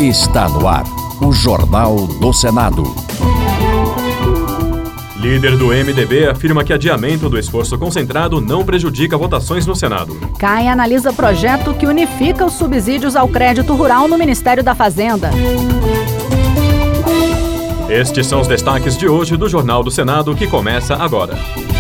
Está no ar, o Jornal do Senado. Líder do MDB afirma que adiamento do esforço concentrado não prejudica votações no Senado. CAI analisa projeto que unifica os subsídios ao crédito rural no Ministério da Fazenda. Estes são os destaques de hoje do Jornal do Senado, que começa agora.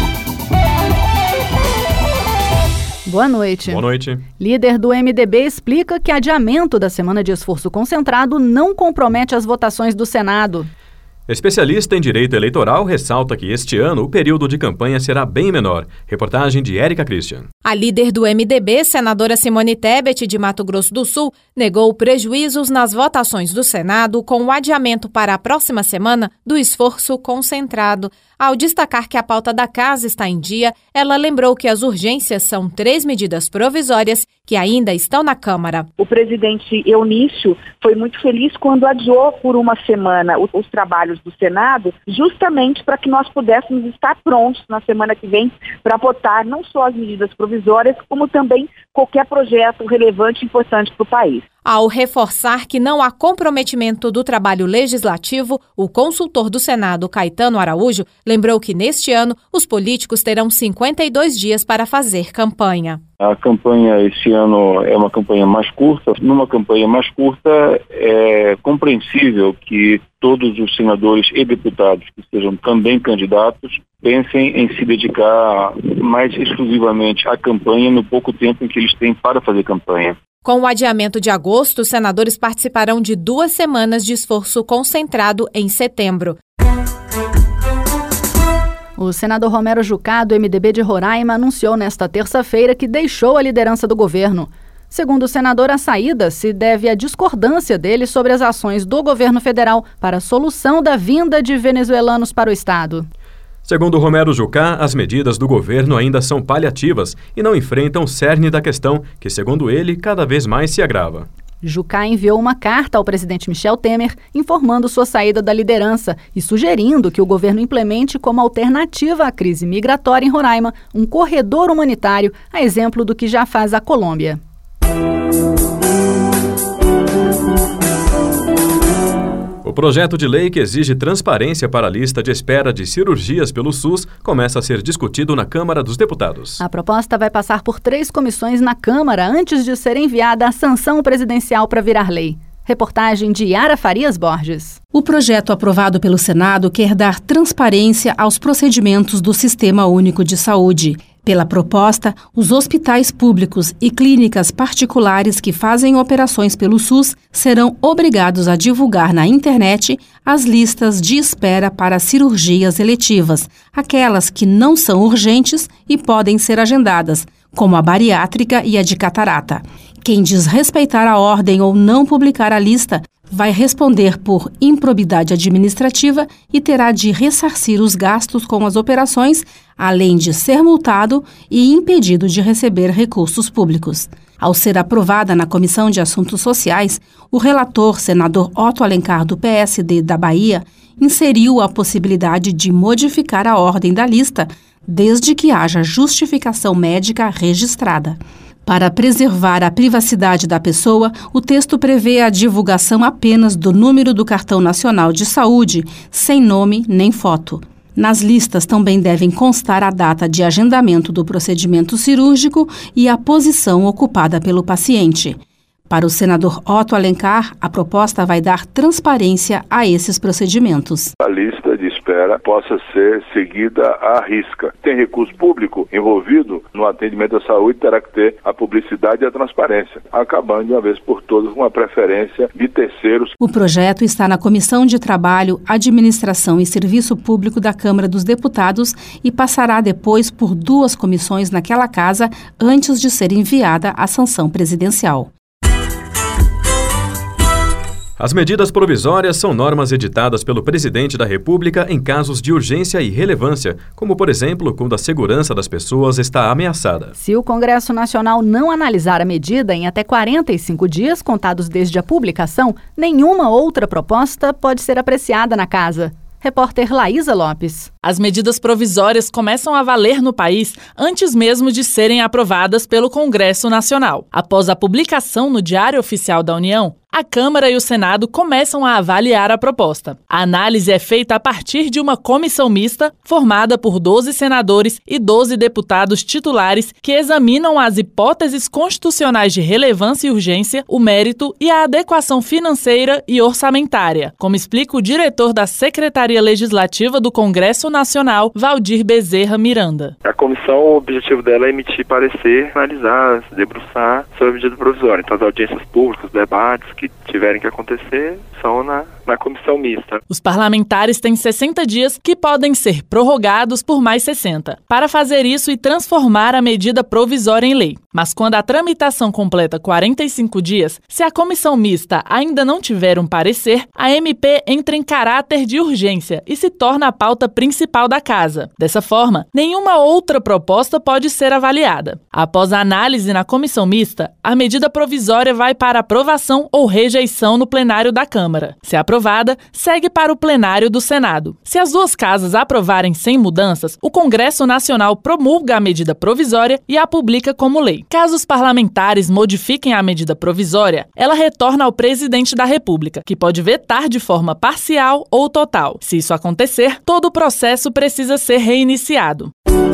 Boa noite. Boa noite. Líder do MDB explica que adiamento da semana de esforço concentrado não compromete as votações do Senado. Especialista em direito eleitoral ressalta que este ano o período de campanha será bem menor. Reportagem de Érica Christian. A líder do MDB, senadora Simone Tebet, de Mato Grosso do Sul, negou prejuízos nas votações do Senado com o adiamento para a próxima semana do esforço concentrado. Ao destacar que a pauta da casa está em dia, ela lembrou que as urgências são 3 medidas provisórias que ainda estão na Câmara. O presidente Eunício foi muito feliz quando adiou por uma semana os trabalhos do Senado, justamente para que nós pudéssemos estar prontos na semana que vem para votar não só as medidas provisórias, como também qualquer projeto relevante e importante para o país. Ao reforçar que não há comprometimento do trabalho legislativo, o consultor do Senado, Caetano Araújo, lembrou que neste ano os políticos terão 52 dias para fazer campanha. A campanha este ano é uma campanha mais curta. Numa campanha mais curta, é compreensível que todos os senadores e deputados que sejam também candidatos pensem em se dedicar mais exclusivamente à campanha no pouco tempo em que eles têm para fazer campanha. Com o adiamento de agosto, os senadores participarão de 2 semanas de esforço concentrado em setembro. O senador Romero Jucá, do MDB de Roraima, anunciou nesta terça-feira que deixou a liderança do governo. Segundo o senador, a saída se deve à discordância dele sobre as ações do governo federal para a solução da vinda de venezuelanos para o estado. Segundo Romero Jucá, as medidas do governo ainda são paliativas e não enfrentam o cerne da questão, que, segundo ele, cada vez mais se agrava. Jucá enviou uma carta ao presidente Michel Temer informando sua saída da liderança e sugerindo que o governo implemente como alternativa à crise migratória em Roraima um corredor humanitário, a exemplo do que já faz a Colômbia. O projeto de lei que exige transparência para a lista de espera de cirurgias pelo SUS começa a ser discutido na Câmara dos Deputados. A proposta vai passar por 3 comissões na Câmara antes de ser enviada à sanção presidencial para virar lei. Reportagem de Yara Farias Borges. O projeto aprovado pelo Senado quer dar transparência aos procedimentos do Sistema Único de Saúde. Pela proposta, os hospitais públicos e clínicas particulares que fazem operações pelo SUS serão obrigados a divulgar na internet as listas de espera para cirurgias eletivas, aquelas que não são urgentes e podem ser agendadas, como a bariátrica e a de catarata. Quem desrespeitar a ordem ou não publicar a lista vai responder por improbidade administrativa e terá de ressarcir os gastos com as operações, além de ser multado e impedido de receber recursos públicos. Ao ser aprovada na Comissão de Assuntos Sociais, o relator, senador Otto Alencar, do PSD da Bahia, inseriu a possibilidade de modificar a ordem da lista, desde que haja justificação médica registrada. Para preservar a privacidade da pessoa, o texto prevê a divulgação apenas do número do Cartão Nacional de Saúde, sem nome nem foto. Nas listas também devem constar a data de agendamento do procedimento cirúrgico e a posição ocupada pelo paciente. Para o senador Otto Alencar, a proposta vai dar transparência a esses procedimentos. A lista de espera possa ser seguida à risca. Tem recurso público envolvido no atendimento à saúde, terá que ter a publicidade e a transparência, acabando de uma vez por todas com a preferência de terceiros. O projeto está na Comissão de Trabalho, Administração e Serviço Público da Câmara dos Deputados e passará depois por 2 comissões naquela casa antes de ser enviada à sanção presidencial. As medidas provisórias são normas editadas pelo presidente da República em casos de urgência e relevância, como, por exemplo, quando a segurança das pessoas está ameaçada. Se o Congresso Nacional não analisar a medida em até 45 dias contados desde a publicação, nenhuma outra proposta pode ser apreciada na Casa. Repórter Laísa Lopes. As medidas provisórias começam a valer no país antes mesmo de serem aprovadas pelo Congresso Nacional. Após a publicação no Diário Oficial da União, a Câmara e o Senado começam a avaliar a proposta. A análise é feita a partir de uma comissão mista formada por 12 senadores e 12 deputados titulares que examinam as hipóteses constitucionais de relevância e urgência, o mérito e a adequação financeira e orçamentária, como explica o diretor da Secretaria Legislativa do Congresso Nacional, Valdir Bezerra Miranda. A comissão, o objetivo dela é emitir parecer, analisar, se debruçar sobre a medida provisória. Então, as audiências públicas, os debates que tiverem que acontecer são na comissão mista. Os parlamentares têm 60 dias que podem ser prorrogados por mais 60 para fazer isso e transformar a medida provisória em lei. Mas quando a tramitação completa 45 dias, se a comissão mista ainda não tiver um parecer, a MP entra em caráter de urgência e se torna a pauta principal da Casa. Dessa forma, nenhuma outra proposta pode ser avaliada. Após a análise na comissão mista, a medida provisória vai para aprovação ou rejeição no plenário da Câmara. Se aprovada, segue para o plenário do Senado. Se as duas casas aprovarem sem mudanças, o Congresso Nacional promulga a medida provisória e a publica como lei. Caso os parlamentares modifiquem a medida provisória, ela retorna ao presidente da República, que pode vetar de forma parcial ou total. Se isso acontecer, todo o processo precisa ser reiniciado.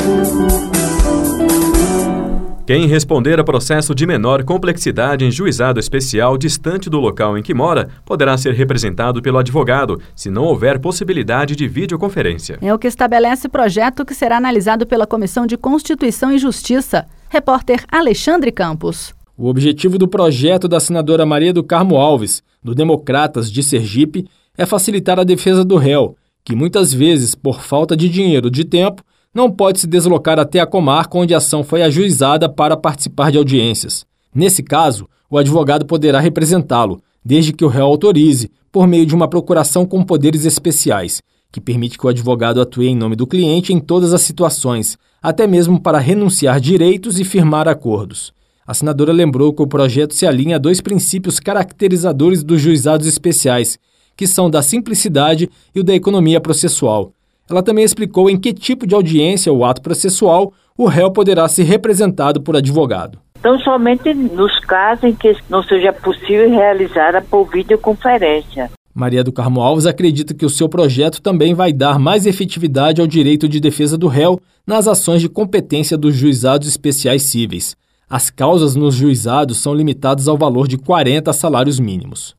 Quem responder a processo de menor complexidade em juizado especial distante do local em que mora poderá ser representado pelo advogado, se não houver possibilidade de videoconferência. É o que estabelece projeto que será analisado pela Comissão de Constituição e Justiça. Repórter Alexandre Campos. O objetivo do projeto da senadora Maria do Carmo Alves, do Democratas de Sergipe, é facilitar a defesa do réu, que muitas vezes, por falta de dinheiro ou de tempo, não pode se deslocar até a comarca onde a ação foi ajuizada para participar de audiências. Nesse caso, o advogado poderá representá-lo, desde que o réu autorize, por meio de uma procuração com poderes especiais, que permite que o advogado atue em nome do cliente em todas as situações, até mesmo para renunciar direitos e firmar acordos. A senadora lembrou que o projeto se alinha a 2 princípios caracterizadores dos juizados especiais, que são da simplicidade e o da economia processual. Ela também explicou em que tipo de audiência ou ato processual o réu poderá ser representado por advogado. Então, somente nos casos em que não seja possível realizar por videoconferência. Maria do Carmo Alves acredita que o seu projeto também vai dar mais efetividade ao direito de defesa do réu nas ações de competência dos juizados especiais cíveis. As causas nos juizados são limitadas ao valor de 40 salários mínimos.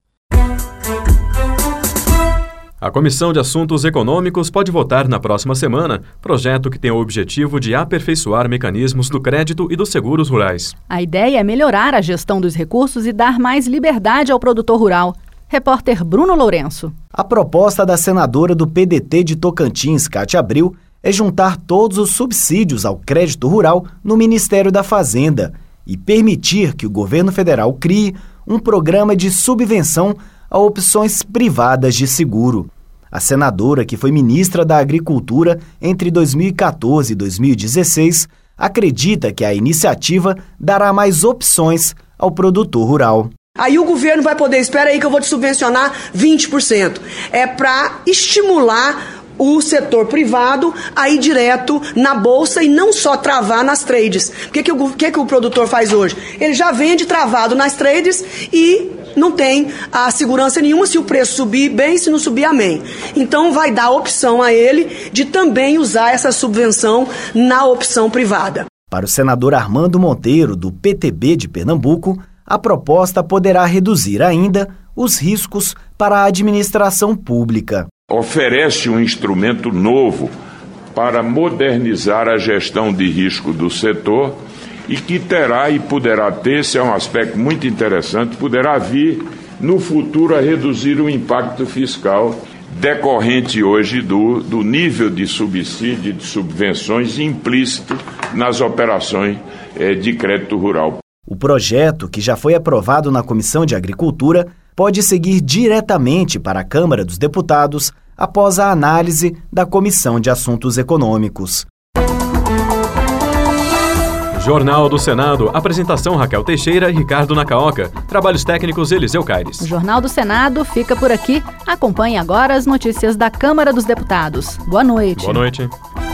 A Comissão de Assuntos Econômicos pode votar na próxima semana projeto que tem o objetivo de aperfeiçoar mecanismos do crédito e dos seguros rurais. A ideia é melhorar a gestão dos recursos e dar mais liberdade ao produtor rural. Repórter Bruno Lourenço. A proposta da senadora do PDT de Tocantins, Cátia Abreu, é juntar todos os subsídios ao crédito rural no Ministério da Fazenda e permitir que o governo federal crie um programa de subvenção a opções privadas de seguro. A senadora, que foi ministra da Agricultura entre 2014 e 2016, acredita que a iniciativa dará mais opções ao produtor rural. Aí o governo vai poder, espera aí que eu vou te subvencionar 20%. É para estimular o setor privado a ir direto na bolsa e não só travar nas trades. O que o produtor faz hoje? Ele já vende travado nas trades e não tem a segurança nenhuma se o preço subir bem, se não subir, amém. Então vai dar a opção a ele de também usar essa subvenção na opção privada. Para o senador Armando Monteiro, do PTB de Pernambuco, a proposta poderá reduzir ainda os riscos para a administração pública. Oferece um instrumento novo para modernizar a gestão de risco do setor e que terá e poderá ter, esse é um aspecto muito interessante, poderá vir no futuro a reduzir o impacto fiscal decorrente hoje do nível de subsídio, de subvenções implícito nas operações de crédito rural. O projeto, que já foi aprovado na Comissão de Agricultura, pode seguir diretamente para a Câmara dos Deputados após a análise da Comissão de Assuntos Econômicos. Jornal do Senado. Apresentação Raquel Teixeira e Ricardo Nacaoca. Trabalhos técnicos Eliseu Caires. O Jornal do Senado fica por aqui. Acompanhe agora as notícias da Câmara dos Deputados. Boa noite. Boa noite.